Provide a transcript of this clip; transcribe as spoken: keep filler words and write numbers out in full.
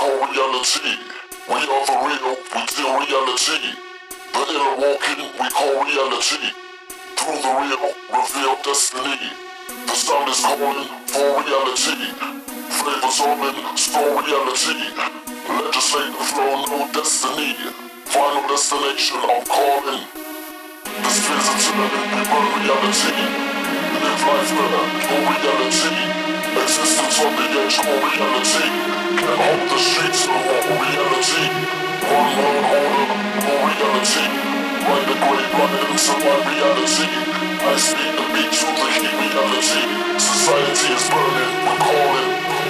called reality. We are the real, we deal reality. The inner walking we call reality. Through the real, reveal destiny. The sound is calling for reality. Flavors all in, store reality. Legislate the flow, no destiny. Final destination, I'm calling. This phase of turning, we burn reality. Live life better, no reality. Existence on the edge, no reality. Can't hold the streets, no more reality. One world order, no reality. Ride the great riots of my reality. I speak the beat to the heat reality. Society is burning, we're calling.